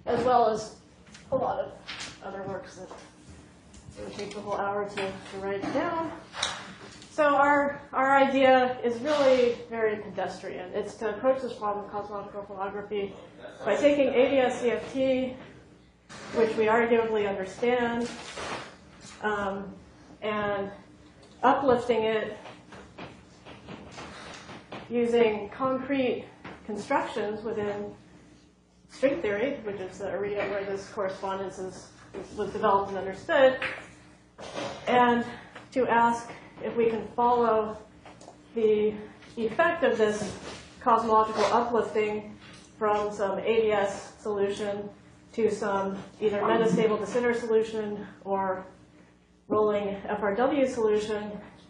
as well as a lot of other works that it would take the whole hour to write down. So our idea is really very pedestrian. It's to approach this problem of cosmological holography by taking ADS-CFT, which we arguably understand, and uplifting it using concrete constructions within string theory, which is the arena where this correspondence was developed and understood, and to ask if we can follow the effect of this cosmological uplifting from some ADS solution to some either metastable de Sitter solution or rolling FRW solution.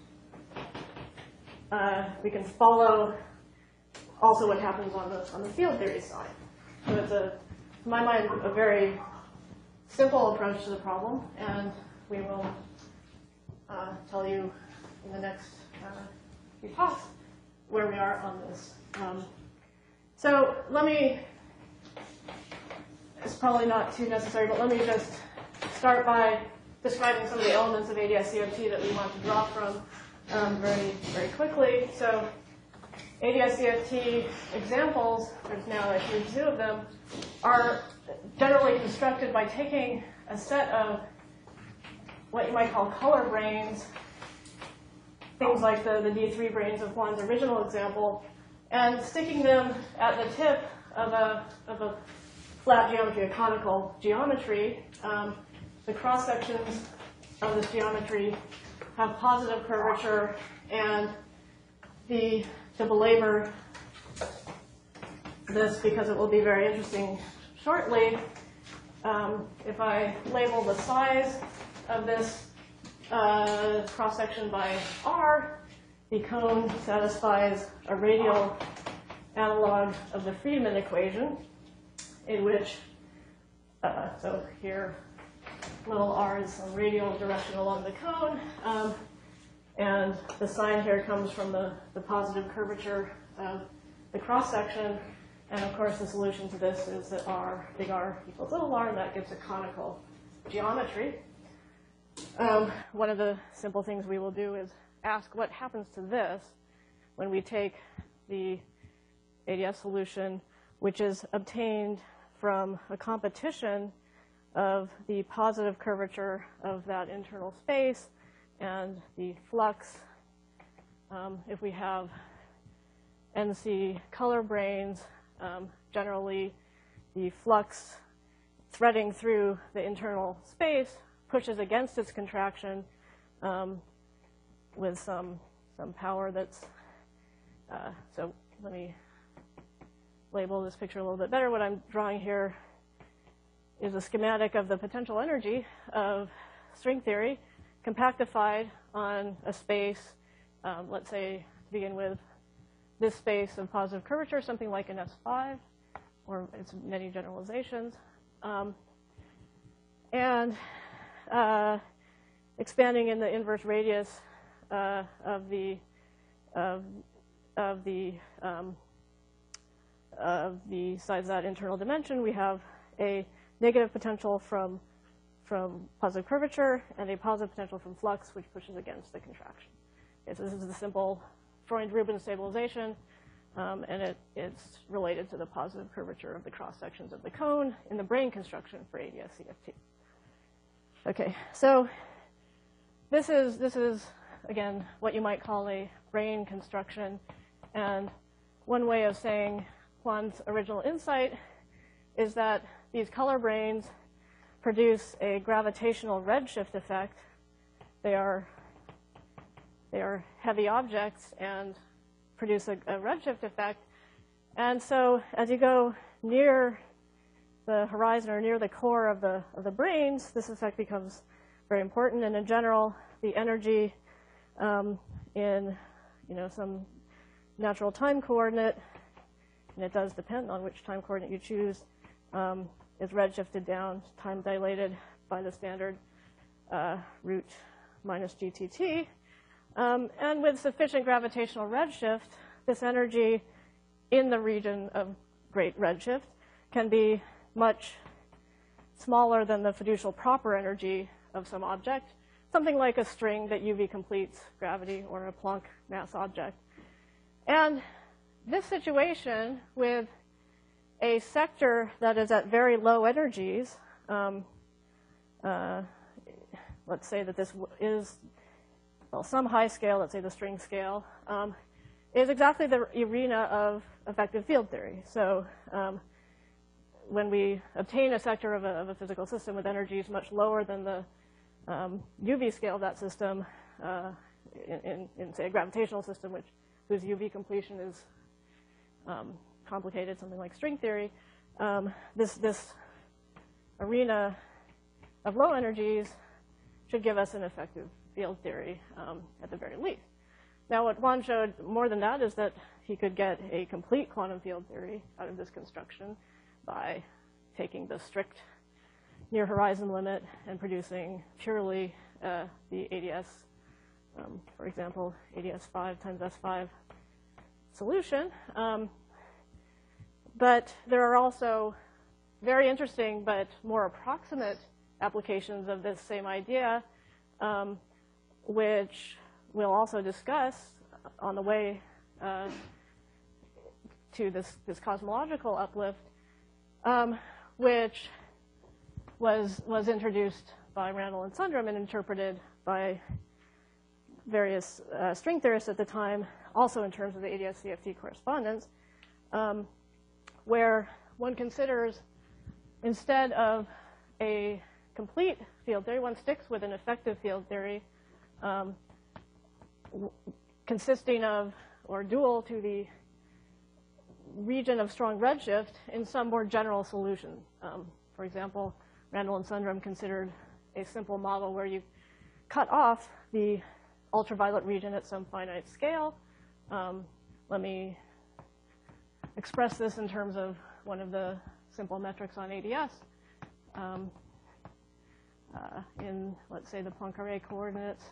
We can follow also what happens on the field theory side. So it's, to my mind, a very simple approach to the problem, and we will tell you in the next few talks where we are on this. So let me, it's probably not too necessary, but let me just start by describing some of the elements of ADS-CFT that we want to draw from very, very quickly. So ADS-CFT examples, there's now actually 2 of them, are generally constructed by taking a set of what you might call color branes, things like the D3 branes of Juan's original example, and sticking them at the tip of a flat geometry, a conical geometry. The cross sections of this geometry have positive curvature, and to belabor this because it will be very interesting shortly, if I label the size of this cross-section by R, the cone satisfies a radial analog of the Friedmann equation, in which, so here, little r is some radial direction along the cone, and the sign here comes from the positive curvature of the cross-section, and of course the solution to this is that r, big R equals little r, and that gives a conical geometry. One of the simple things we will do is ask what happens to this when we take the ADS solution, which is obtained from a competition of the positive curvature of that internal space and the flux. If we have NC color branes, generally the flux threading through the internal space pushes against its contraction with some power that's, so let me label this picture a little bit better. What I'm drawing here is a schematic of the potential energy of string theory compactified on a space, let's say to begin with this space of positive curvature, something like an S5, or its many generalizations. And expanding in the inverse radius of the size of that internal dimension, we have a negative potential from positive curvature and a positive potential from flux, which pushes against the contraction. Okay, so this is the simple Freund-Rubin stabilization, and it's related to the positive curvature of the cross sections of the cone in the brane construction for ADS-CFT. Okay, so this is again what you might call a brane construction, and one way of saying Juan's original insight is that these color branes produce a gravitational redshift effect. They are heavy objects and produce a redshift effect. And so as you go near the horizon or near the core of the branes, this effect becomes very important. And in general, the energy in some natural time coordinate, and it does depend on which time coordinate you choose, is redshifted down, time dilated by the standard root minus GTT. And with sufficient gravitational redshift, this energy in the region of great redshift can be much smaller than the fiducial proper energy of some object, something like a string that UV completes gravity or a Planck mass object. And this situation with a sector that is at very low energies, let's say that this is, well, some high scale, let's say the string scale, is exactly the arena of effective field theory. So when we obtain a sector of a physical system with energies much lower than the UV scale of that system, in say, a gravitational system whose UV completion is complicated, something like string theory, this arena of low energies should give us an effective field theory at the very least. Now, what Juan showed more than that is that he could get a complete quantum field theory out of this construction by taking the strict near horizon limit and producing purely the ADS, for example, ADS5 times S5 solution. But there are also very interesting but more approximate applications of this same idea, which we'll also discuss on the way to this cosmological uplift, which was introduced by Randall and Sundram and interpreted by various string theorists at the time, also in terms of the ADS-CFT correspondence, where one considers, instead of a complete field theory, one sticks with an effective field theory consisting of, or dual to the region of strong redshift in some more general solution. For example, Randall and Sundram considered a simple model where you cut off the ultraviolet region at some finite scale. Let me express this in terms of one of the simple metrics on ADS. In, let's say, the Poincaré coordinates.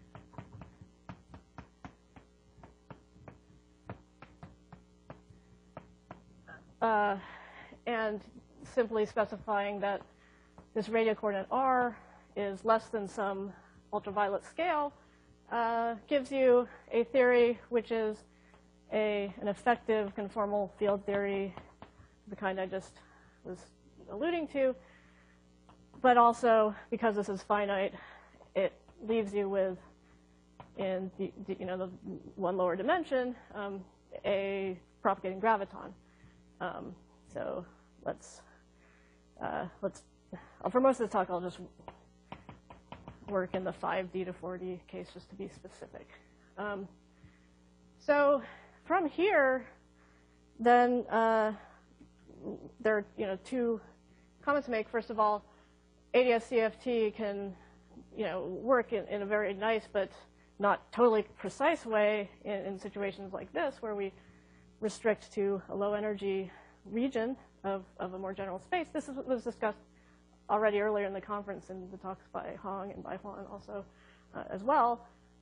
And simply specifying that this radial coordinate r is less than some ultraviolet scale gives you a theory which is an effective conformal field theory, the kind I just was alluding to. But also, because this is finite, it leaves you with, in the one lower dimension, a propagating graviton. So let's for most of the talk, I'll just work in the 5D to 4D case just to be specific. So from here, then there are two comments to make. First of all, ADS-CFT can work in a very nice but not totally precise way in situations like this, where we restrict to a low energy region of a more general space. This was discussed already earlier in the conference in the talks by Hong and by Huan also as well.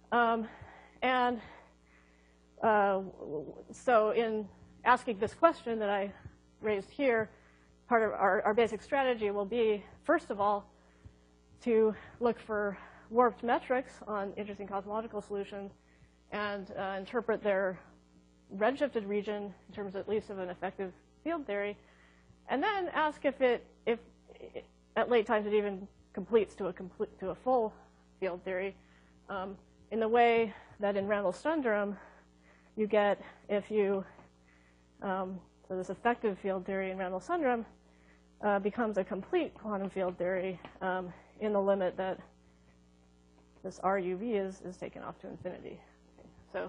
So in asking this question that I raised here, part of our basic strategy will be, first of all, to look for warped metrics on interesting cosmological solutions and interpret their redshifted region in terms at least of an effective field theory, and then ask if at late times it even completes to a full field theory, in the way that in Randall-Sundram you get if you so this effective field theory in Randall-Sundram becomes a complete quantum field theory in the limit that this RUV is taken off to infinity. So,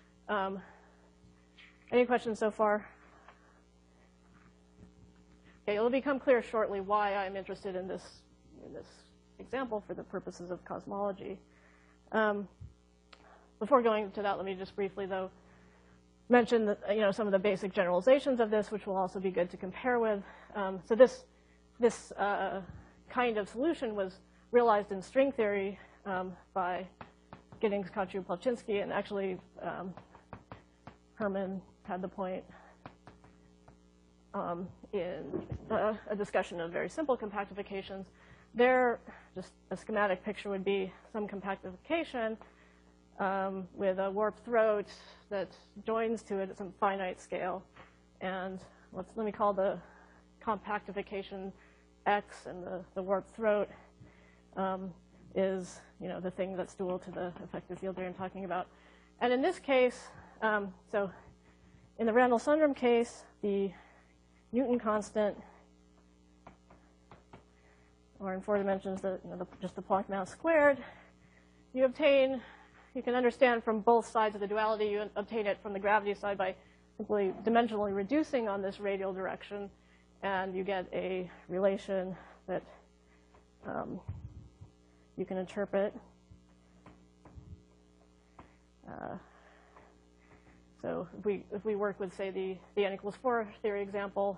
any questions so far? Okay, it'll become clear shortly why I'm interested in this example for the purposes of cosmology. Before going to that, let me just briefly, though, mention that, some of the basic generalizations of this, which will also be good to compare with. So this kind of solution was realized in string theory by Giddings, Kacu, Plawchinsky, and actually Herman had the point in a discussion of very simple compactifications. There, just a schematic picture would be some compactification with a warped throat that joins to it at some finite scale. And let me call the compactification X, and the warped throat is the thing that's dual to the effective field theory I'm talking about. And in this case, so in the Randall-Sundrum case, the Newton constant, or in 4 dimensions, just the Planck mass squared, you can understand from both sides of the duality, you obtain it from the gravity side by simply dimensionally reducing on this radial direction, and you get a relation that you can interpret. So if we work with, say, the n = 4 theory example,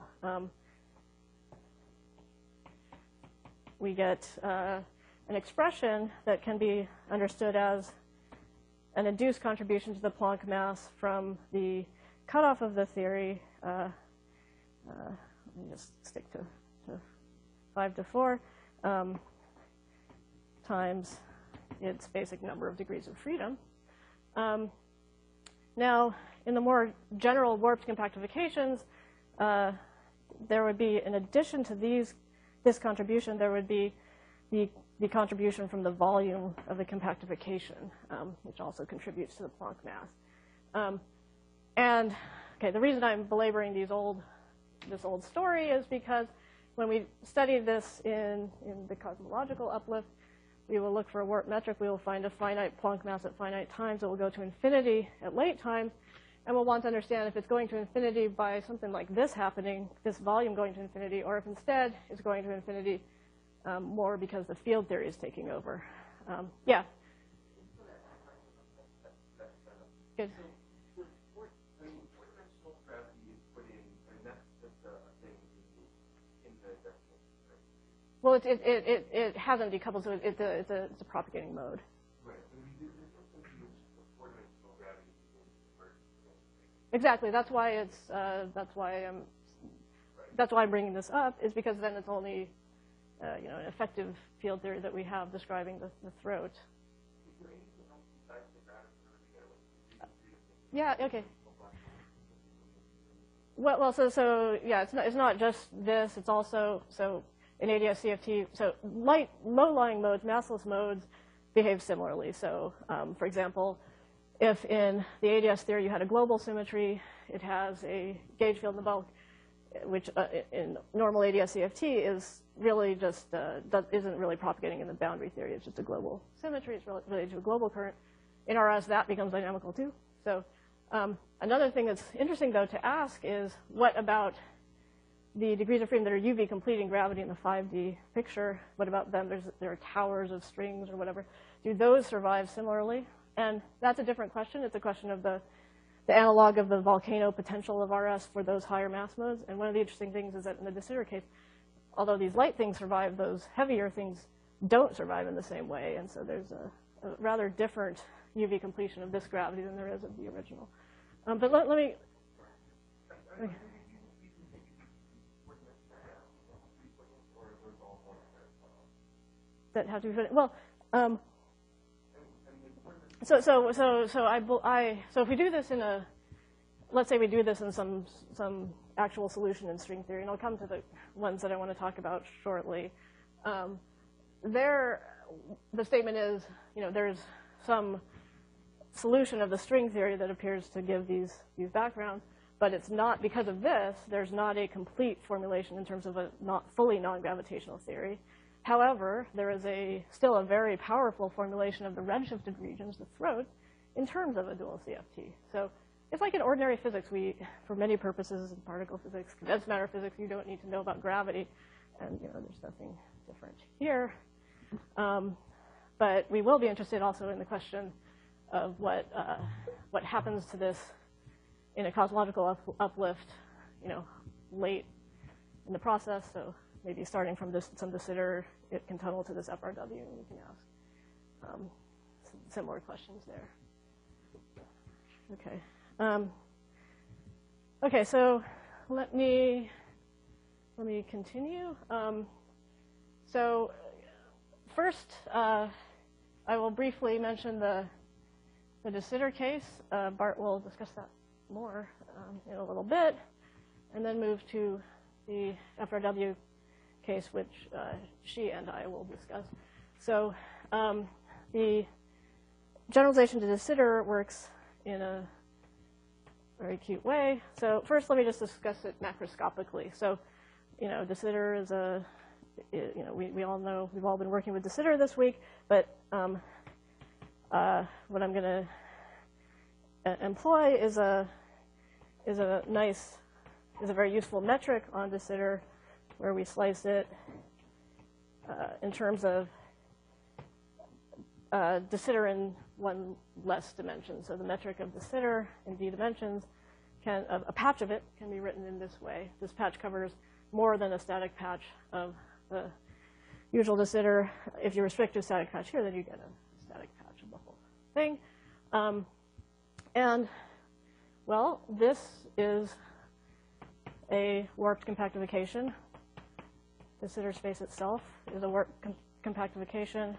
we get an expression that can be understood as an induced contribution to the Planck mass from the cutoff of the theory. Let me just stick to 5 to 4 times its basic number of degrees of freedom. Now, in the more general warped compactifications, there would be, in addition to this contribution, there would be the contribution from the volume of the compactification, which also contributes to the Planck mass. And okay, the reason I'm belaboring this old story is because when we study this in the cosmological uplift, we will look for a warp metric. We will find a finite Planck mass at finite times that will go to infinity at late times. And we'll want to understand if it's going to infinity by something like this happening, this volume going to infinity, or if instead it's going to infinity more because the field theory is taking over. Yeah. Good. Well, it hasn't decoupled, so it's a propagating mode. Right. Exactly. That's why I'm bringing this up, is because then it's only an effective field theory that we have describing the throat. Yeah. Okay. Well, so yeah, it's not just this. It's also in ADS-CFT, so low-lying modes, massless modes, behave similarly. So, for example, if in the ADS theory you had a global symmetry, it has a gauge field in the bulk, which in normal ADS-CFT is really just isn't really propagating in the boundary theory. It's just a global symmetry. It's related to a global current. In RS, that becomes dynamical too. So, another thing that's interesting, though, to ask is what about the degrees of freedom that are UV completing gravity in the 5D picture? What about them? There are towers of strings or whatever. Do those survive similarly? And that's a different question. It's a question of the analog of the volcano potential of RS for those higher mass modes. And one of the interesting things is that in the de Sitter case, although these light things survive, those heavier things don't survive in the same way. And so there's a rather different UV completion of this gravity than there is of the original. But let me... Okay. That have to be put in. Well, so if we do this let's say we do this in some actual solution in string theory, and I'll come to the ones that I want to talk about shortly. The statement is, there's some solution of the string theory that appears to give these backgrounds, but it's not, because of this, there's not a complete formulation in terms of a fully non-gravitational theory. However, there is still a very powerful formulation of the redshifted regions, the throat, in terms of a dual CFT. So it's like in ordinary physics. For many purposes in particle physics, condensed matter physics, you don't need to know about gravity. And there's nothing different here. But we will be interested also in the question of what happens to this in a cosmological uplift, late in the process. So maybe starting from some de Sitter, it can tunnel to this FRW, and we can ask similar questions there. Okay. Okay, so let me let me continue. So first, I will briefly mention the de Sitter case. Bart will discuss that more in a little bit, and then move to the FRW case, which she and I will discuss. So the generalization to de Sitter works in a very cute way. So first, let me just discuss it macroscopically. So, de Sitter is a, we all know, we've all been working with de Sitter this week, but what I'm going to employ is a very useful metric on de Sitter, where we slice it in terms of de Sitter in one less dimension. So the metric of de Sitter in d dimensions, a patch of it can be written in this way. This patch covers more than a static patch of the usual de Sitter. If you restrict to a static patch here, then you get a static patch of the whole thing. And, well, this is a warped compactification. De Sitter space itself is a warped compactification.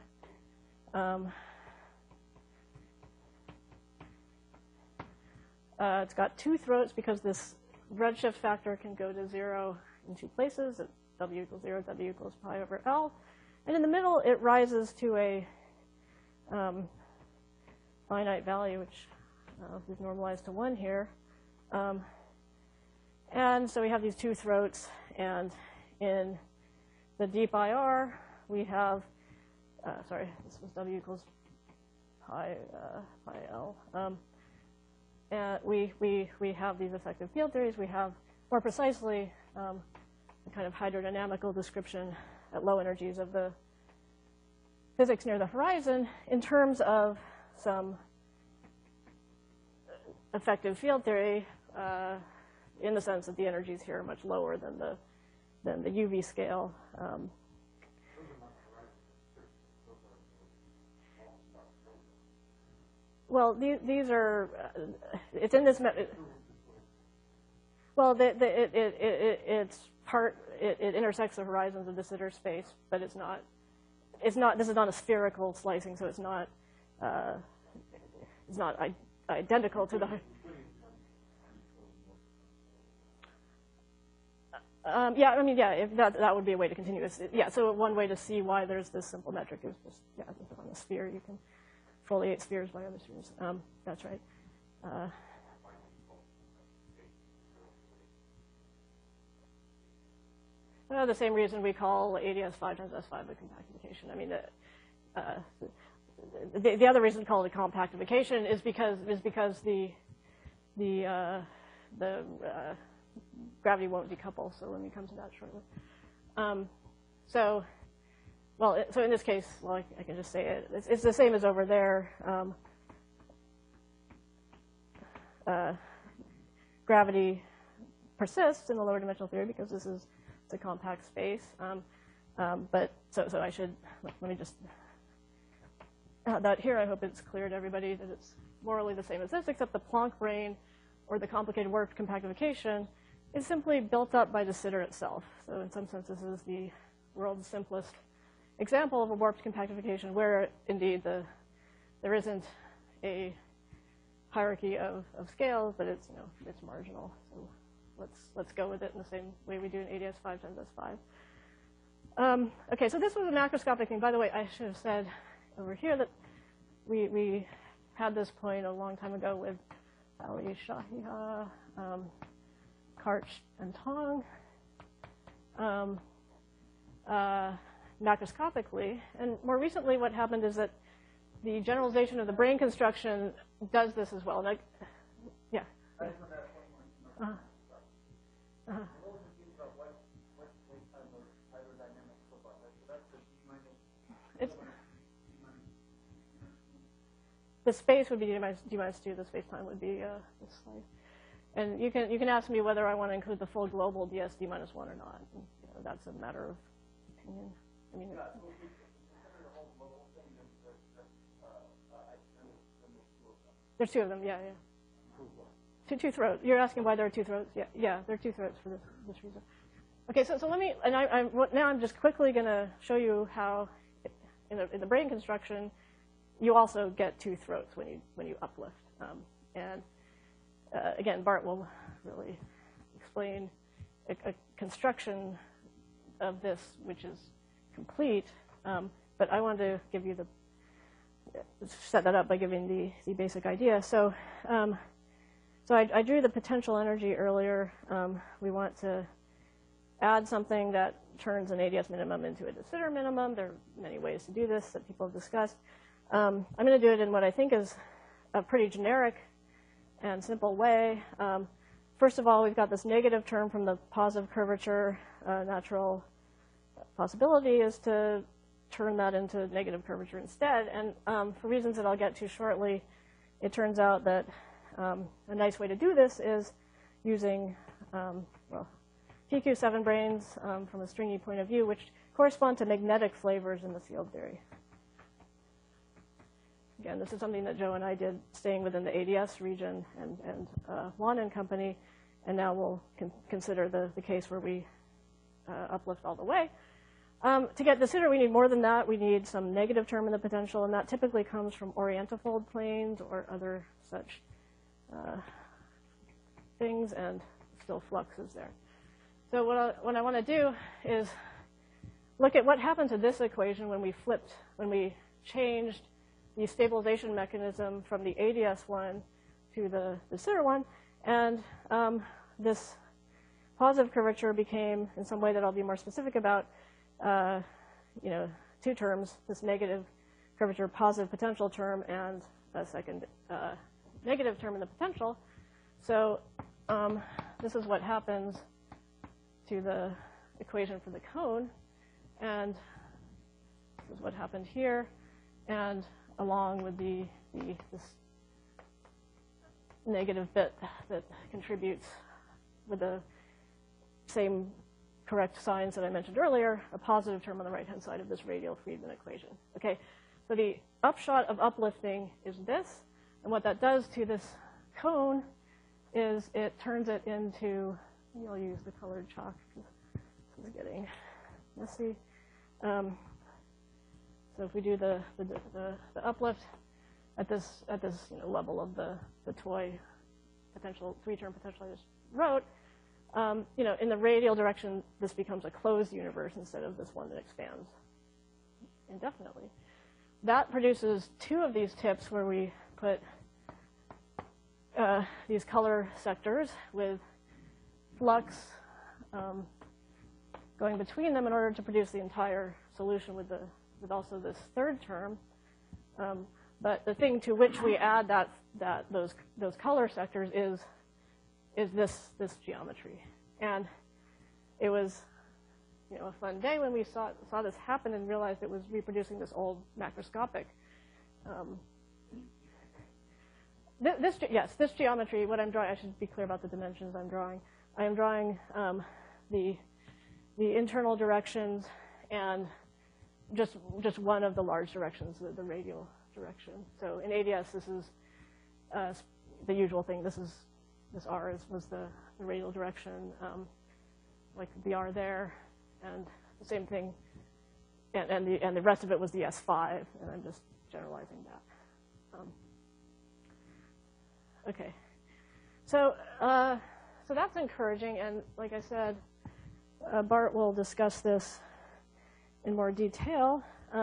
It's got two throats because this redshift factor can go to 0 in two places, at w equals 0, w equals pi over L. And in the middle, it rises to a finite value, which we've normalized to 1 here. And so we have these two throats, and in the deep IR, we have, sorry, this was w equals pi L. And we have these effective field theories. We have, more precisely, a kind of hydrodynamical description at low energies of the physics near the horizon in terms of some effective field theory in the sense that the energies here are much lower than the UV scale. Well, these are, it's in this, well, it's part, it intersects the horizons of de Sitter space, but it's not, this is not a spherical slicing, so it's not identical to the, yeah, I mean, yeah, if that would be a way to continue this. Yeah, so one way to see why there's this simple metric is just, yeah, on a sphere, you can foliate spheres by other spheres. That's right. The same reason we call AdS5 times S5 a compactification. I mean, the other reason to call it a compactification is because the gravity won't decouple. So let me come to that shortly. So in this case, well, I can just say it. It's the same as over there. Gravity persists in the lower dimensional theory because it's a compact space. But so I should, let me just, that here I hope it's clear to everybody that it's morally the same as this, except the Planck brane, or the complicated warped compactification, is simply built up by de Sitter itself. So in some sense, this is the world's simplest example of a warped compactification where, indeed, there isn't a hierarchy of scales, but it's, it's marginal. So let's go with it in the same way we do in AdS5 times S5. Okay, so this was a macroscopic thing. By the way, I should have said over here that we had this point a long time ago with Ali Shahiha, Karch, and Tong. Macroscopically. And more recently, what happened is that the generalization of the brane construction does this as well. Like, yeah. The space would be d minus 2. The space time would be this slide. And you can ask me whether I want to include the full global ds d minus 1 or not. And, that's a matter of opinion. I mean, there's two of them, yeah. Two throats. You're asking why there are two throats? Yeah, there are two throats for this reason. Okay, so let me, and now I'm just quickly going to show you how, in the brain construction, you also get two throats when you uplift. Again, Bart will really explain a construction of this which is complete, but I wanted to give you set that up by giving the basic idea. So I drew the potential energy earlier. We want to add something that turns an ADS minimum into a de Sitter minimum. There are many ways to do this that people have discussed. I'm going to do it in what I think is a pretty generic and simple way. First of all, we've got this negative term from the positive curvature. Natural possibility is to turn that into negative curvature instead. And for reasons that I'll get to shortly, it turns out that a nice way to do this is using, TQ7 branes from a stringy point of view, which correspond to magnetic flavors in the field theory. Again, this is something that Joe and I did staying within the ADS region and Juan and company, and now we'll consider the case where we uplift all the way. To get de Sitter, we need more than that. We need some negative term in the potential, and that typically comes from orientifold planes or other such things, and still flux is there. So what I want to do is look at what happened to this equation when we changed the stabilization mechanism from the ADS one to the de Sitter one, and this positive curvature became, in some way that I'll be more specific about, two terms: this negative curvature positive potential term and a second negative term in the potential. So this is what happens to the equation for the cone, and this is what happened here, and along with this negative bit that contributes with the same correct signs that I mentioned earlier, a positive term on the right-hand side of this radial Friedmann equation. Okay, so the upshot of uplifting is this, and what that does to this cone is it turns it into, maybe I'll use the colored chalk because this is getting messy. So if we do the uplift at this level of the toy potential, three-term potential I just wrote, in the radial direction, this becomes a closed universe instead of this one that expands indefinitely. That produces two of these tips where we put these color sectors with flux going between them in order to produce the entire solution with also this third term. But the thing to which we add those color sectors is this geometry. And it was a fun day when we saw this happen and realized it was reproducing this old macroscopic. This geometry, what I'm drawing, I should be clear about the dimensions I'm drawing. I am drawing the internal directions and just one of the large directions, the radial direction. So in ADS, this is the usual thing. This R was the radial direction, like the R there, and the same thing, and the rest of it was the S5, and I'm just generalizing that. Okay, so that's encouraging, and like I said, Bart will discuss this in more detail,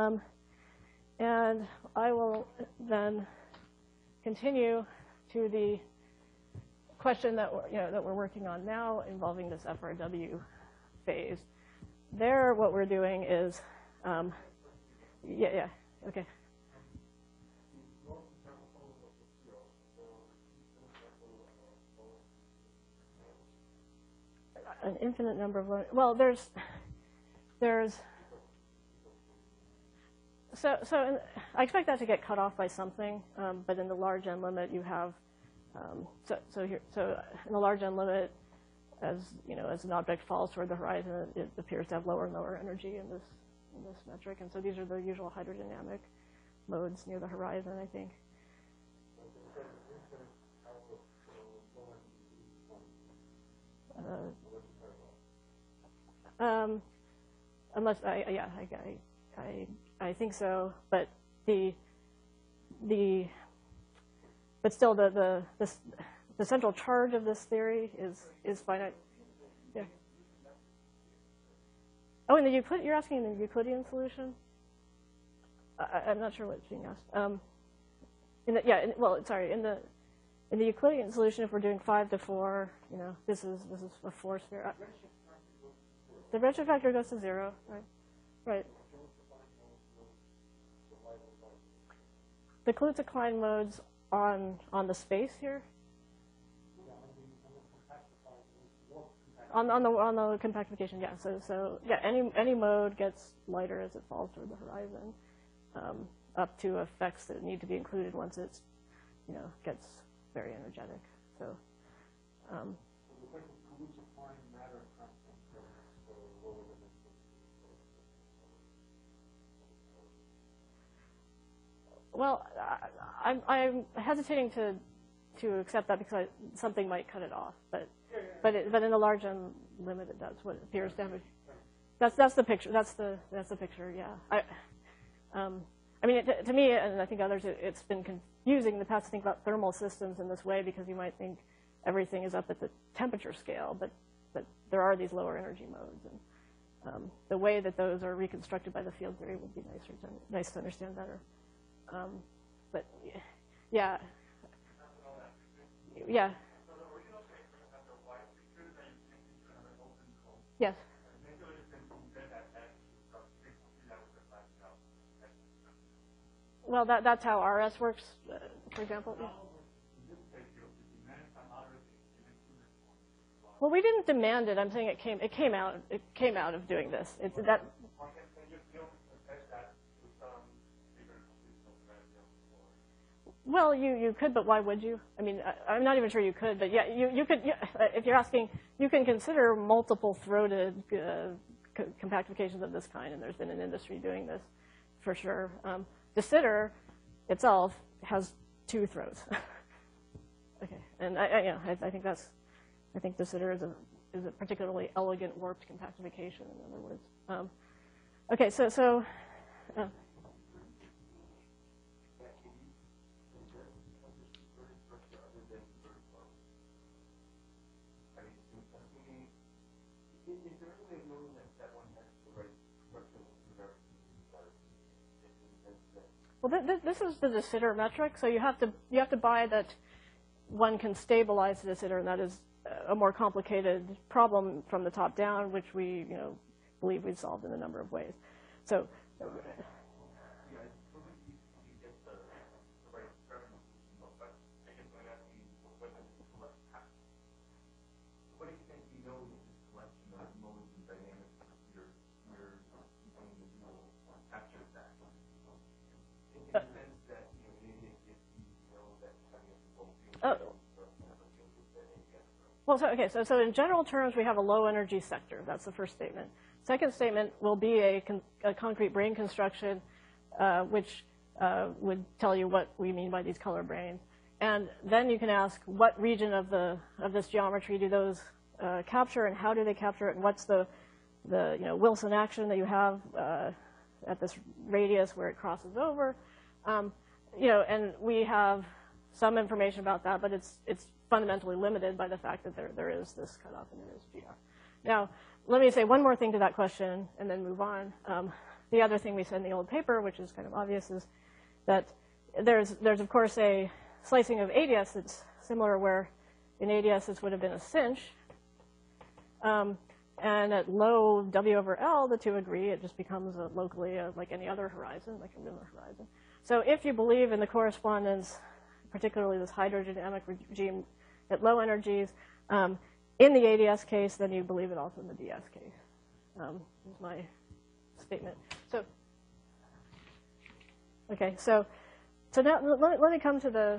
and I will then continue to the question that we're working on now involving this FRW phase. There, what we're doing is, okay. An infinite number of, well, so I expect that to get cut off by something, but in the large N limit you have, so in the large N limit, as an object falls toward the horizon, it appears to have lower and lower energy in this metric, and so these are the usual hydrodynamic modes near the horizon, I think. Unless yeah, I think so. But but still the central charge of this theory is finite. Yeah. Oh, in the Euclid, you're asking in the Euclidean solution? I'm not sure what's being asked. In the Euclidean solution, if we're doing 5 to 4, this is a 4 sphere. The redshift factor goes to 0, right? Right. The Kaluza-Klein modes on the space here. On the compactification, yeah. So yeah, any mode gets lighter as it falls toward the horizon, up to effects that need to be included once it's gets very energetic. So. Well, I'm hesitating to accept that because something might cut it off, but in the large unlimited, that's what it appears to have. That's the picture. That's the picture. Yeah. I mean, to me, and I think others, it's been confusing in the past to think about thermal systems in this way because you might think everything is up at the temperature scale, but there are these lower energy modes, and the way that those are reconstructed by the field theory would be nice to understand better. But yeah, yeah. Yes. Well, that's how RS works, for example. Yeah. Well, we didn't demand it. I'm saying it came out of doing this. Well, you could, but why would you? I mean, I'm not even sure you could, but yeah, you could. Yeah, if you're asking, you can consider multiple throated compactifications of this kind, and there's been an industry doing this for sure. De Sitter itself has 2 throats. Okay, and I think De Sitter is a particularly elegant warped compactification. In other words, okay, so. Well, this is the De Sitter metric, so you have to buy that one can stabilize the De Sitter, and that is a more complicated problem from the top down, which we believe we've solved in a number of ways. So. Well, so in general terms, we have a low energy sector. That's the first statement. Second statement will be a concrete brane construction, which would tell you what we mean by these color branes. And then you can ask, what region of this geometry do those capture, and how do they capture it, and what's the Wilson action that you have at this radius where it crosses over, and we have some information about that, but it's fundamentally limited by the fact that there is this cutoff and there is GR. Now, let me say one more thing to that question and then move on. The other thing we said in the old paper, which is kind of obvious, is that there's of course a slicing of ADS that's similar, where in ADS this would have been a cinch. And at low W over L, the two agree. It just becomes locally like any other horizon, like a lunar horizon. So if you believe in the correspondence, particularly this hydrodynamic regime at low energies, in the ADS case, then you believe it also in the DS case. Is my statement. So, okay, so now let me come to the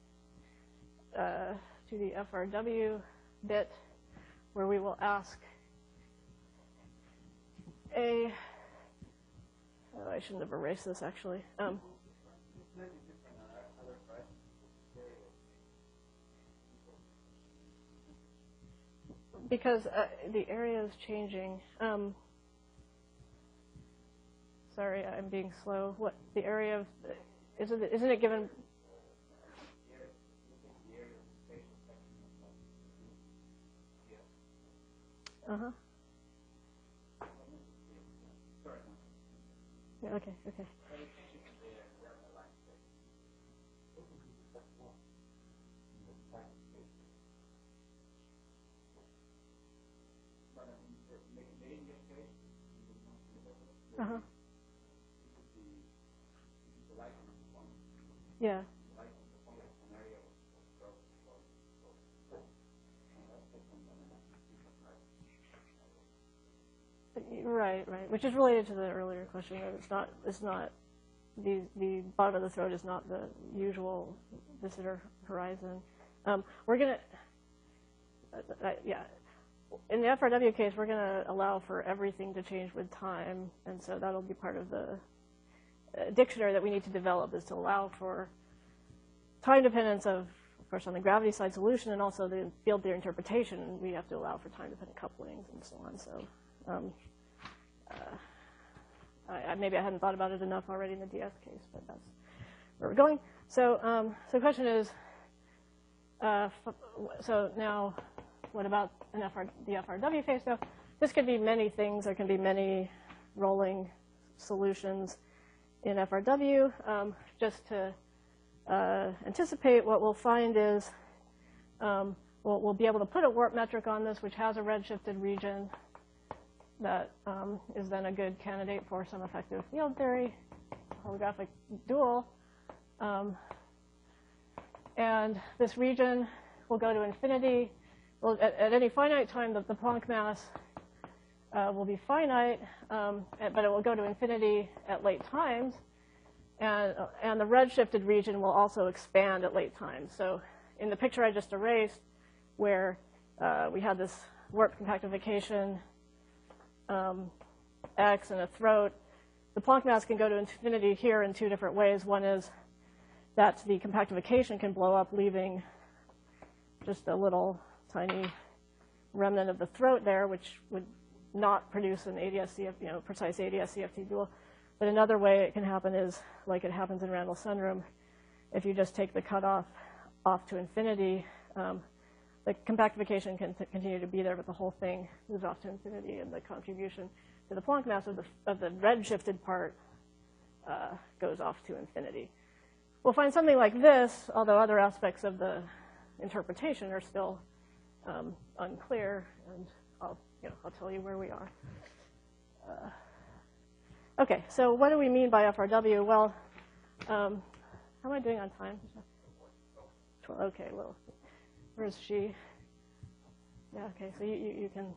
FRW bit, where we will ask I shouldn't have erased this actually. because the area is changing. Sorry, I'm being slow. What the area of isn't it given? Uh-huh. Yeah, okay. Uh-huh. Yeah. Right. Which is related to the earlier question that it's not the bottom of the throat is not the usual visitor horizon. We're gonna yeah. In the FRW case, we're going to allow for everything to change with time, and so that'll be part of the dictionary that we need to develop, is to allow for time dependence of course, on the gravity side solution, and also the field theory interpretation. We have to allow for time-dependent couplings and so on. So maybe I hadn't thought about it enough already in the DS case, but that's where we're going. So, so the question is, so now, what about the FRW case? So this could be many things. There can be many rolling solutions in FRW. Just to anticipate, what we'll find is we'll be able to put a warp metric on this, which has a redshifted region that is then a good candidate for some effective field theory, holographic dual. And this region will go to infinity. Well, at any finite time, the Planck mass will be finite, but it will go to infinity at late times. And the redshifted region will also expand at late times. So in the picture I just erased, where we had this warp compactification X and a throat, the Planck mass can go to infinity here in two different ways. One is that the compactification can blow up, leaving just a little tiny remnant of the throat there, which would not produce an ADS-CFT, precise ADS-CFT dual. But another way it can happen is, like it happens in Randall Sundrum, if you just take the cutoff off to infinity, the compactification can continue to be there, but the whole thing moves off to infinity, and the contribution to the Planck mass of the redshifted part goes off to infinity. We'll find something like this, although other aspects of the interpretation are still unclear, and I'll tell you where we are. Okay, so what do we mean by FRW? Well, how am I doing on time? Okay, well, where's she? Yeah, okay, so you can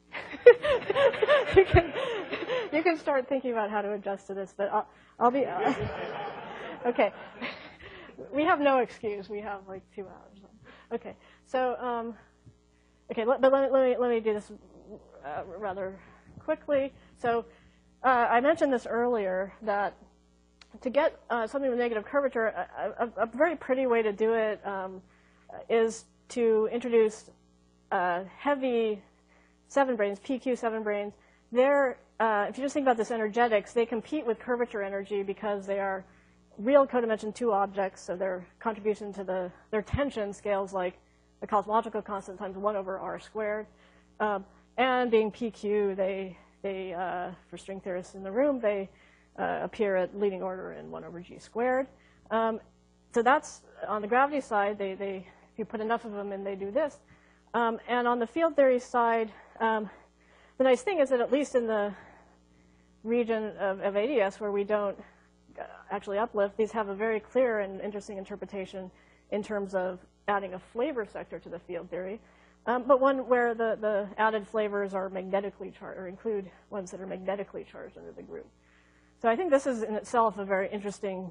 you can start thinking about how to adjust to this, but I'll be okay. We have no excuse. We have like 2 hours. Okay, so okay, but let me do this rather quickly. So I mentioned this earlier, that to get something with negative curvature, a very pretty way to do it is to introduce heavy 7-branes, PQ 7-branes. They're, if you just think about this energetics, they compete with curvature energy because they are real codimension 2 objects, so their contribution to their tension scales like the cosmological constant times 1 over r squared. And being PQ, they for string theorists in the room, they appear at leading order in 1 over g squared. So that's on the gravity side. If you put enough of them in, they do this. And on the field theory side, the nice thing is that at least in the region of ADS where we don't actually uplift, these have a very clear and interesting interpretation in terms of adding a flavor sector to the field theory, but one where the added flavors are magnetically charged, or include ones that are magnetically charged under the group. So I think this is in itself a very interesting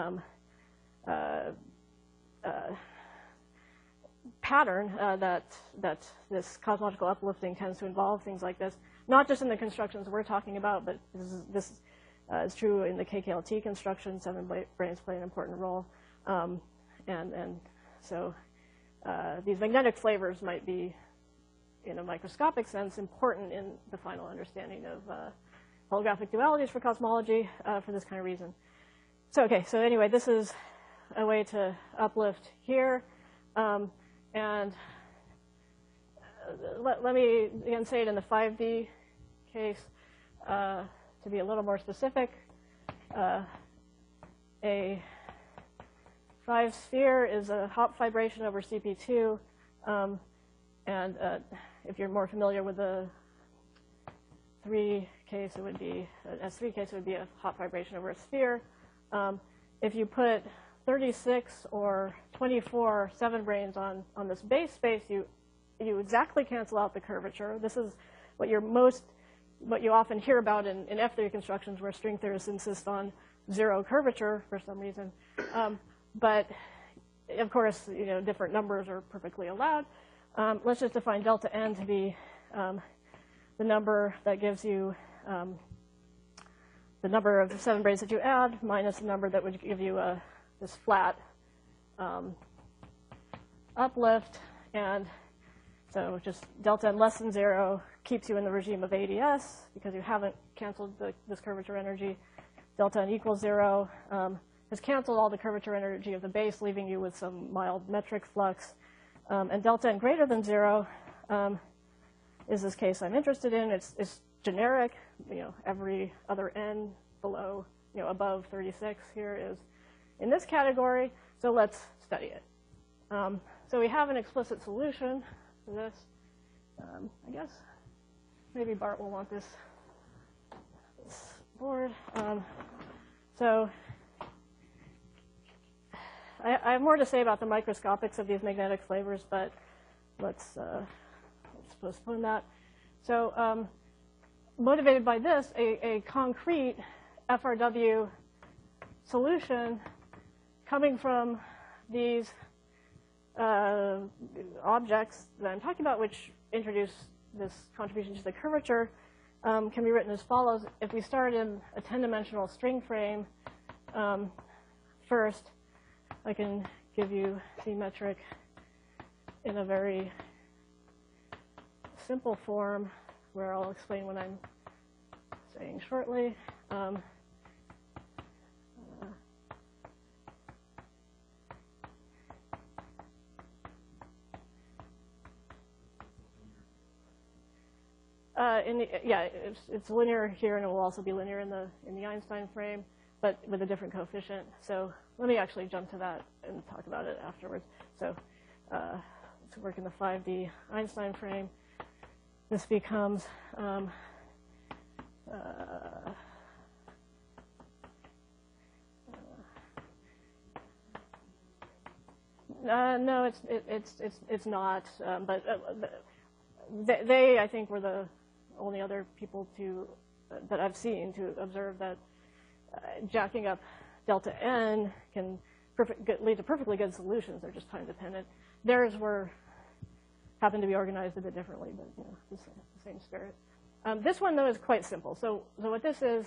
pattern that this cosmological uplifting tends to involve things like this, not just in the constructions we're talking about, but this is true in the KKLT construction. 7-branes play an important role. And so these magnetic flavors might be in a microscopic sense, important in the final understanding of holographic dualities for cosmology for this kind of reason. So, okay, so anyway, this is a way to uplift here. And let me again say it in the 5D case to be a little more specific. A 5 sphere is a Hopf vibration over CP2. And if you're more familiar with the 3 case, it would be, S3 case, it would be a Hopf vibration over a sphere. If you put 36 or 24 7 branes on this base space, you exactly cancel out the curvature. This is what you often hear about in F3 constructions where string theorists insist on 0 curvature for some reason. But of course, different numbers are perfectly allowed. Let's just define delta n to be the number that gives you the number of the 7 branes that you add minus the number that would give you this flat uplift. And so just delta n less than 0 keeps you in the regime of ADS because you haven't canceled this curvature energy. Delta n equals 0 has canceled all the curvature energy of the base, leaving you with some mild metric flux. And delta n greater than 0 is this case I'm interested in. It's generic. Every other n below, above 36 here is in this category. So let's study it. So we have an explicit solution for this. I guess maybe Bart will want this board. So I have more to say about the microscopics of these magnetic flavors, but let's postpone that. So motivated by this, a concrete FRW solution coming from these objects that I'm talking about, which introduce this contribution to the curvature, can be written as follows. If we start in a 10-dimensional string frame first, I can give you symmetric in a very simple form where I'll explain what I'm saying shortly. It's linear here, and it will also be linear in the Einstein frame, but with a different coefficient. So let me actually jump to that and talk about it afterwards. So let's work in the 5D Einstein frame. This becomes no, it's not. But they, I think, were the only other people that I've seen to observe that jacking up delta n can lead to perfectly good solutions. They're just time dependent. Theirs happened to be organized a bit differently, but the same spirit. This one, though, is quite simple. So what this is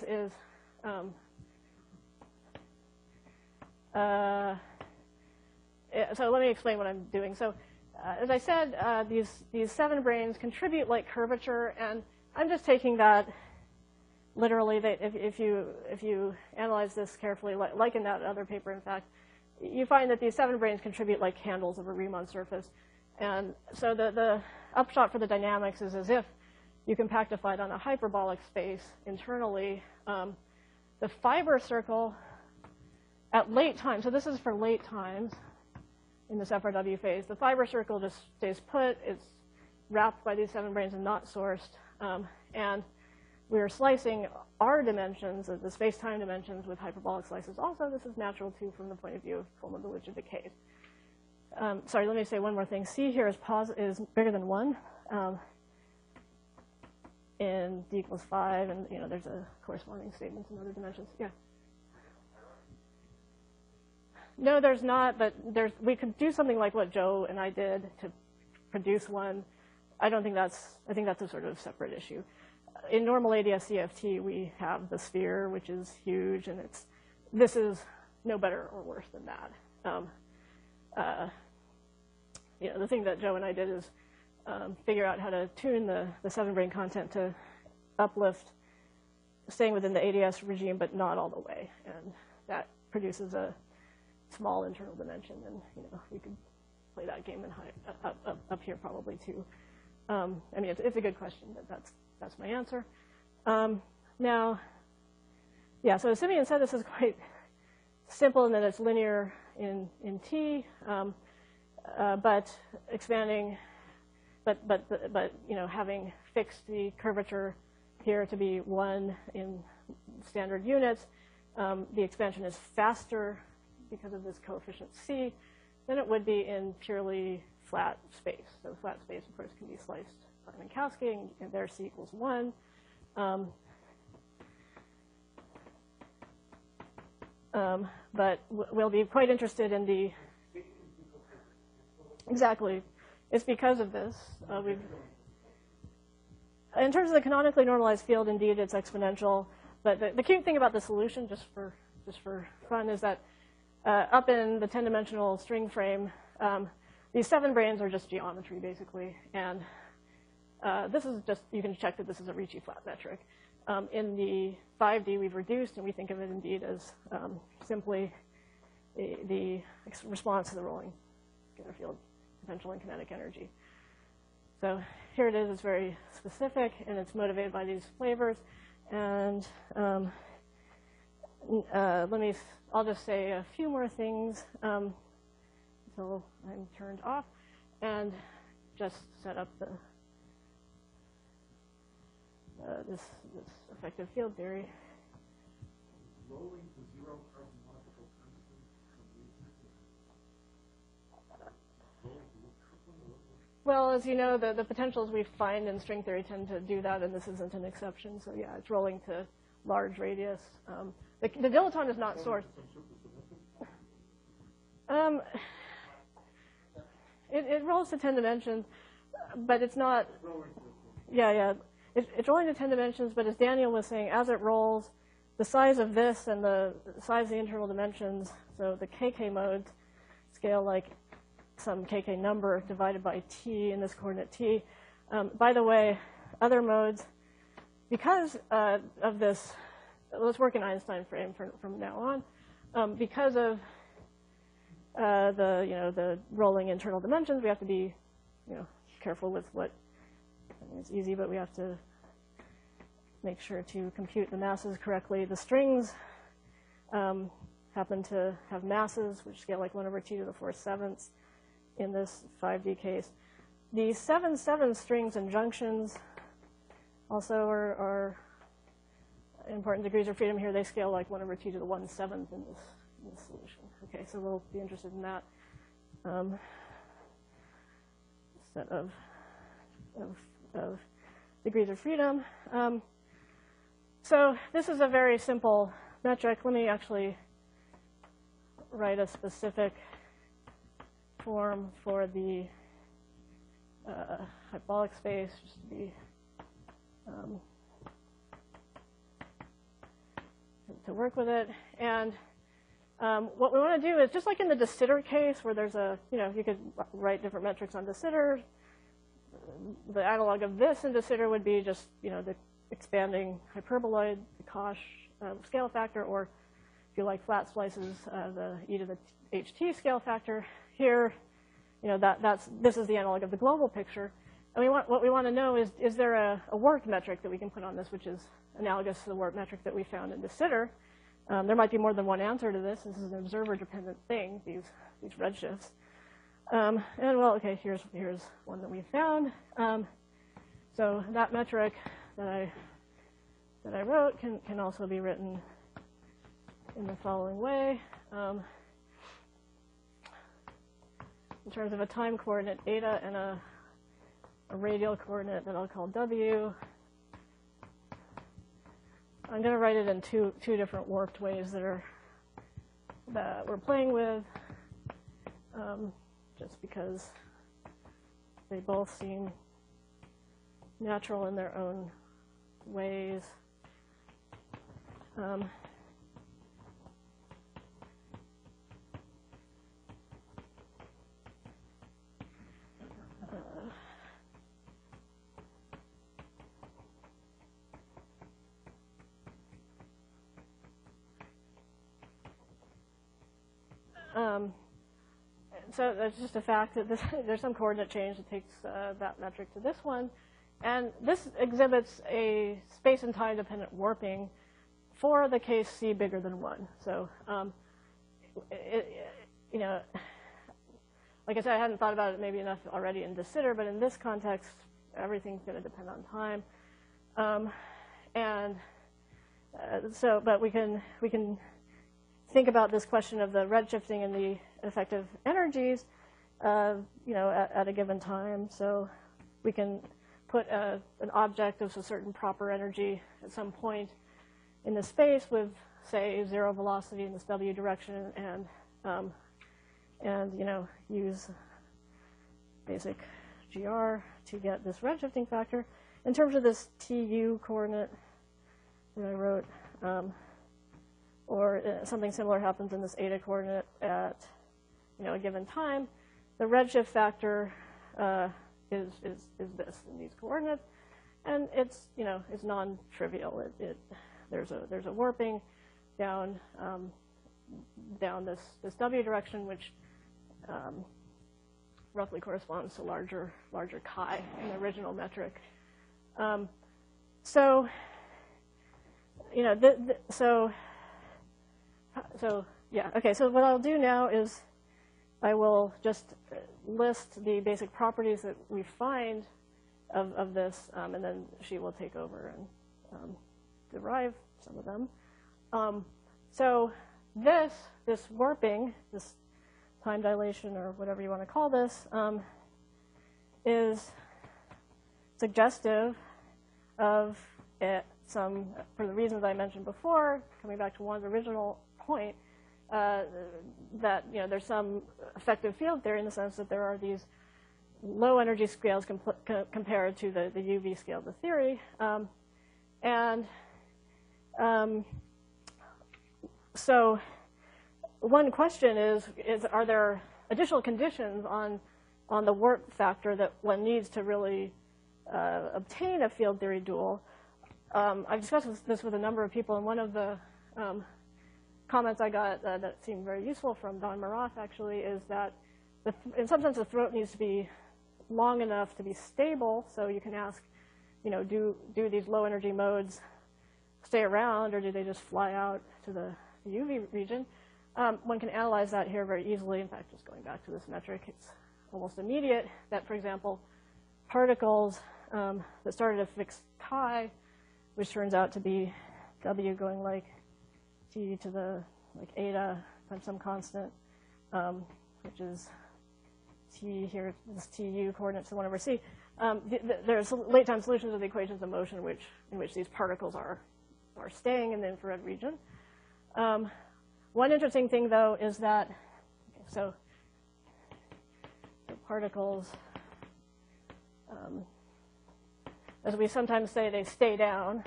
so let me explain what I'm doing. So as I said, these 7 branes contribute like curvature, and I'm just taking that literally. That if you analyze this carefully, like in that other paper, in fact, you find that these 7 branes contribute like handles of a Riemann surface. And so the upshot for the dynamics is as if you compactified on a hyperbolic space internally. The fiber circle at late time, so this is for late times in this FRW phase, the fiber circle just stays put. It's wrapped by these 7 branes and not sourced. And we are slicing our dimensions, the space-time dimensions, with hyperbolic slices. Also, this is natural, too, from the point of view of Coleman-Bellucci decays. Sorry, let me say one more thing. C here is bigger than 1 in d equals 5, and there's a corresponding statement in other dimensions. Yeah. No, there's not, but we could do something like what Joe and I did to produce one. I think that's a sort of separate issue. In normal ADS CFT, we have the sphere, which is huge, and this is no better or worse than that. The thing that Joe and I did is figure out how to tune the 7-brane content to uplift, staying within the ADS regime, but not all the way. And that produces a small internal dimension. And we could play that game in up here probably too. I mean, it's a good question, but that's my answer. Now, yeah, so Simian said this is quite simple in that it's linear in T, but expanding, but having fixed the curvature here to be 1 in standard units, the expansion is faster because of this coefficient C than it would be in purely flat space. So flat space, of course, can be sliced by Minkowski, and there C equals 1. But we'll be quite interested in the, exactly, it's because of this. In terms of the canonically normalized field, indeed, it's exponential. But the cute thing about the solution, just for fun, is that up in the 10-dimensional string frame, these 7 branes are just geometry, basically. And this is just, you can check that this is a Ricci flat metric. In the 5D, we've reduced, and we think of it indeed as simply the response to the rolling scalar field potential and kinetic energy. So here it is. It's very specific, and it's motivated by these flavors. And I'll just say a few more things until I'm turned off, and just set up the this effective field theory. Rolling to 0 cosmological constant. Well, as you know, the potentials we find in string theory tend to do that, and this isn't an exception. So yeah, it's rolling to large radius. The dilaton is not sourced. It rolls to 10 dimensions, but it's not. Yeah. It's rolling to 10 dimensions, but as Daniel was saying, as it rolls, the size of this and the size of the internal dimensions, so the KK modes scale like some KK number divided by T in this coordinate T. By the way, other modes, because of this, let's work in Einstein frame from now on. Because of the rolling internal dimensions, we have to be careful with what. I mean, it's easy, but we have to make sure to compute the masses correctly. The strings happen to have masses which scale like 1 over T to the 4/7 in this 5D case. The 7/7 strings and junctions also are important degrees of freedom here. They scale like 1 over T to the 1/7 in this solution. Okay, so we'll be interested in that set of degrees of freedom. So this is a very simple metric. Let me actually write a specific form for the hyperbolic space, just to be to work with it. And what we want to do is, just like in the de Sitter case, where there's you could write different metrics on de Sitter. The analog of this in de Sitter would be just, the expanding hyperboloid, the Koch scale factor, or if you like flat slices, the e to the ht scale factor. Here, this is the analog of the global picture. And what we want to know is there a warped metric that we can put on this, which is analogous to the warped metric that we found in de Sitter. There might be more than one answer to this. This is an observer-dependent thing, these redshifts. And well, okay, here's one that we found. So that metric that I wrote can also be written in the following way. In terms of a time coordinate eta and a radial coordinate that I'll call W. I'm going to write it in two different warped ways that we're playing with. Just because they both seem natural in their own ways. so it's just a fact that there's some coordinate change that takes that metric to this one. And this exhibits a space and time dependent warping for the case C bigger than 1. So, you know, like I said, I hadn't thought about it maybe enough already in de Sitter, but in this context, everything's going to depend on time. But we can think about this question of the redshifting and the effective energies, you know, at a given time. So we can put an object of a certain proper energy at some point in the space with, say, 0 velocity in this w direction, and you know, use basic GR to get this redshifting factor. In terms of this TU coordinate that I wrote, or something similar happens in this eta coordinate at, you know, a given time, the redshift factor is this in these coordinates, and it's, you know, it's non-trivial. There's a warping down this w direction, which roughly corresponds to larger chi in the original metric. So, you know, so yeah, okay. So what I'll do now is I will just list the basic properties that we find of this, and then she will take over and derive some of them. So this warping, this time dilation, or whatever you want to call this, is suggestive of for the reasons I mentioned before, coming back to Juan's original point, that, you know, there's some effective field theory in the sense that there are these low energy scales compared to the UV scale of the theory. So one question is are there additional conditions on the warp factor that one needs to really obtain a field theory dual? I've discussed this with a number of people, and one of the comments I got that seemed very useful from Don Maroth, actually, is that in some sense the throat needs to be long enough to be stable, so you can ask, you know, do these low energy modes stay around, or do they just fly out to the UV region? One can analyze that here very easily. In fact, just going back to this metric, it's almost immediate that, for example, particles that started at a fixed chi, which turns out to be W going like T to the like eta times some constant, which is T here, this TU coordinates to 1 over C. There's late time solutions of the equations of motion in which these particles are staying in the infrared region. One interesting thing, though, is that, okay, so particles, as we sometimes say, they stay down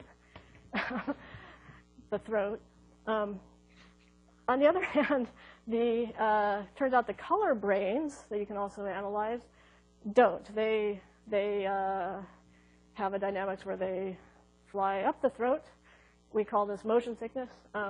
the throat. On the other hand, turns out the color brains that you can also analyze don't. They have a dynamics where they fly up the throat. We call this motion sickness.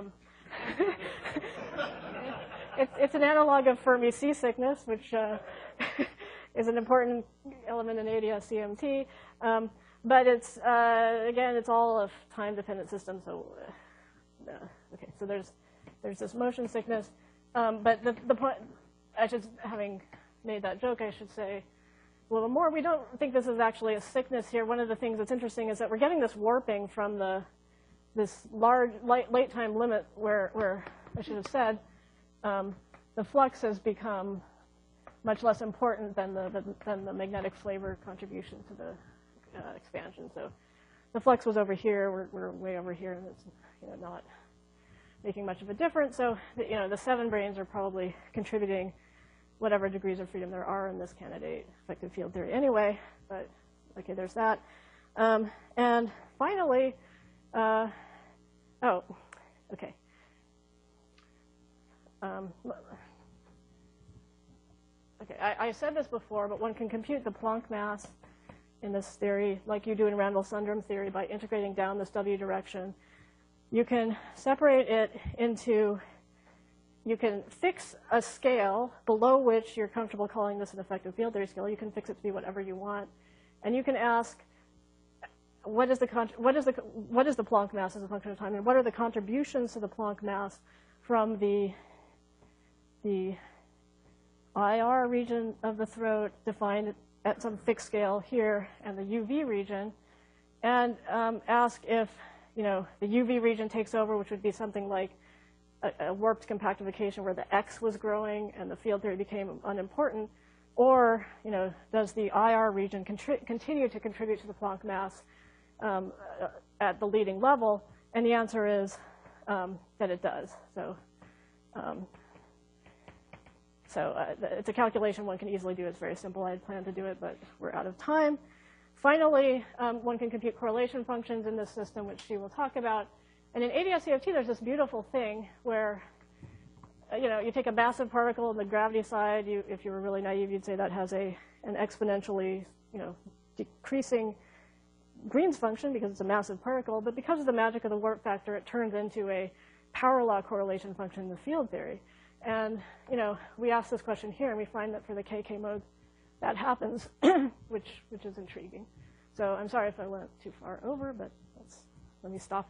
It's an analog of Fermi seasickness, which is an important element in ADS-CMT. But it's, again, it's all a time-dependent system. So, okay, so there's this motion sickness. But the point, having made that joke, I should say a little more. We don't think this is actually a sickness here. One of the things that's interesting is that we're getting this warping from this large late time limit where I should have said the flux has become much less important than the magnetic flavor contribution to the expansion. So the flux was over here. We're way over here, and it's, you know, not making much of a difference. So you know, the 7 brains are probably contributing whatever degrees of freedom there are in this candidate effective field theory anyway. But okay, there's that. And finally, oh, okay. Okay, I said this before, but one can compute the Planck mass in this theory like you do in Randall-Sundrum theory by integrating down this W direction. You can separate it into you can fix a scale below which you're comfortable calling this an effective field theory scale. You can fix it to be whatever you want. And you can ask, what is the Planck mass as a function of time, and what are the contributions to the Planck mass from the IR region of the throat defined at some fixed scale here and the UV region, and ask if the UV region takes over, which would be something like a warped compactification where the X was growing and the field theory became unimportant, or does the IR region continue to contribute to the Planck mass at the leading level? And the answer is that it does. So it's a calculation one can easily do. It's very simple. I had planned to do it, but we're out of time. Finally, one can compute correlation functions in this system, which she will talk about. And in ADS-CFT, there's this beautiful thing where you take a massive particle on the gravity side. If you were really naive, you'd say that has an exponentially decreasing Green's function because it's a massive particle. But because of the magic of the warp factor, it turns into a power law correlation function in the field theory. And we ask this question here, and we find that for the KK mode, that happens, which is intriguing. So I'm sorry if I went too far over, but let me stop.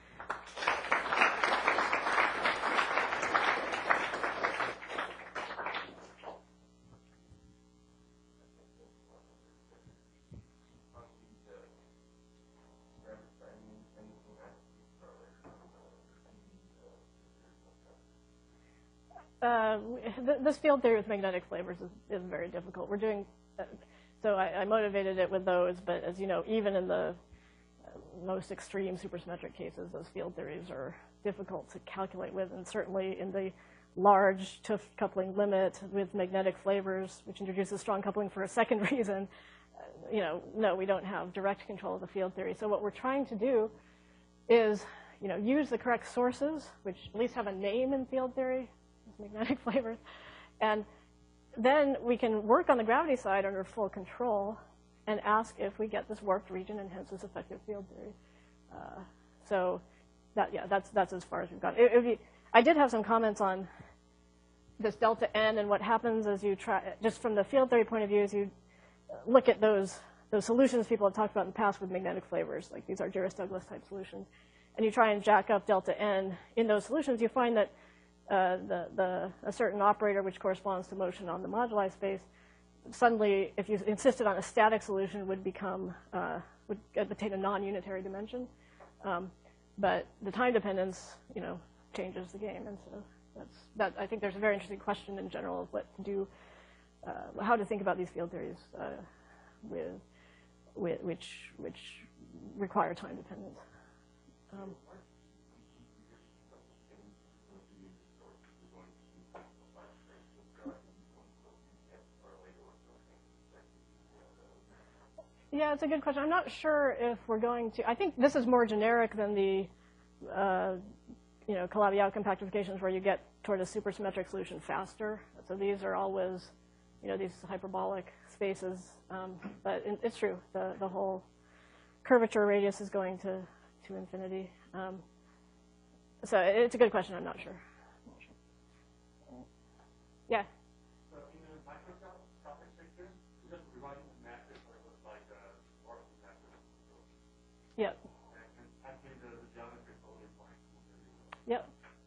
This field theory with magnetic flavors is very difficult. We're doing, so I motivated it with those, but as you know, even in the most extreme supersymmetric cases, those field theories are difficult to calculate with, and certainly in the large TÜV coupling limit with magnetic flavors, which introduces strong coupling for a second reason, no, we don't have direct control of the field theory. So what we're trying to do is, use the correct sources, which at least have a name in field theory, magnetic flavors, and then we can work on the gravity side under full control and ask if we get this warped region and hence this effective field theory. So that's as far as we've gone. I did have some comments on this delta n and what happens as you try, just from the field theory point of view, as you look at those solutions people have talked about in the past with magnetic flavors, like these Argyris-Douglas type solutions, and you try and jack up delta n in those solutions, you find that a certain operator which corresponds to motion on the moduli space, suddenly, if you insisted on a static solution, would attain a non-unitary dimension. But the time dependence, changes the game, and so I think there's a very interesting question in general of what to do, how to think about these field theories which require time dependence. Yeah, it's a good question. I'm not sure if we're going to. I think this is more generic than the, Calabi-Yau compactifications where you get toward a supersymmetric solution faster. So these are always, these hyperbolic spaces. But it's true. The whole curvature radius is going to infinity. So it's a good question. I'm not sure. Yeah. Yep. Yep.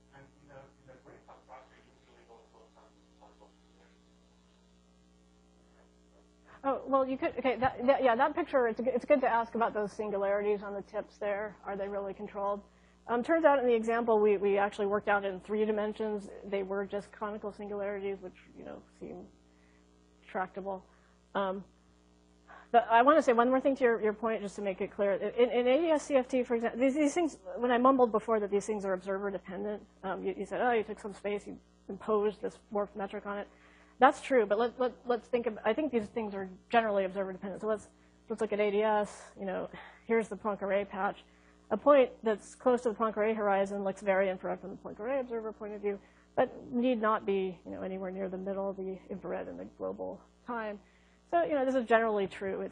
Oh, well, you could, okay, that picture, it's good to ask about those singularities on the tips there. Are they really controlled? Turns out in the example, we actually worked out in 3 dimensions. They were just conical singularities, which, seem tractable. But I want to say one more thing to your point, just to make it clear. In ADS-CFT, for example, these things, when I mumbled before that these things are observer dependent, you said, oh, you took some space, you imposed this warped metric on it. That's true, but let's think of, I think these things are generally observer dependent. So let's look at ADS. Here's the Poincare patch. A point that's close to the Poincare horizon looks very infrared from the Poincare observer point of view, but need not be anywhere near the middle of the infrared in the global time. So this is generally true.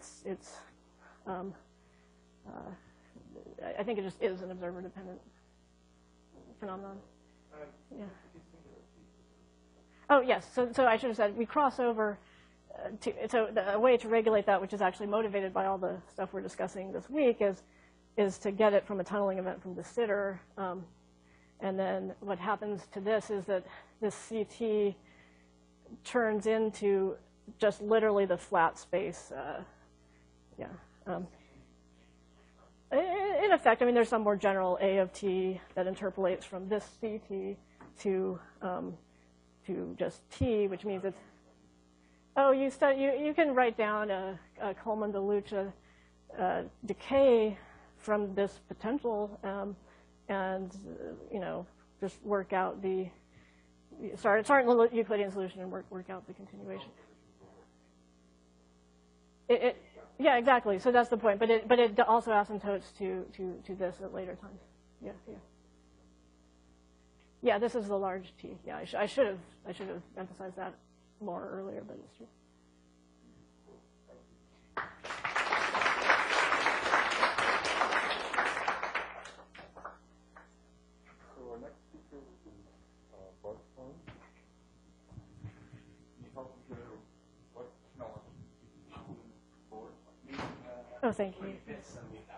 I think it just is an observer dependent phenomenon. Yeah. Oh, yes. So I should have said we cross over. So a way to regulate that, which is actually motivated by all the stuff we're discussing this week, is to get it from a tunneling event from the sitter. And then what happens to this is that this CT turns into just literally the flat space. In effect, I mean, there's some more general A of t that interpolates from this CT to just T, which means it's, oh, you can write down a Coleman-DeLuca decay from this potential, and just work out the start in the Euclidean solution and work out the continuation. Yeah, exactly. So that's the point. But it also asymptotes to this at later times. Yeah. Yeah, this is the large T. Yeah, I should have emphasized that more earlier, but it's true. So our next speaker is Bart Sloan. Can you help me get what technology? Oh, thank you.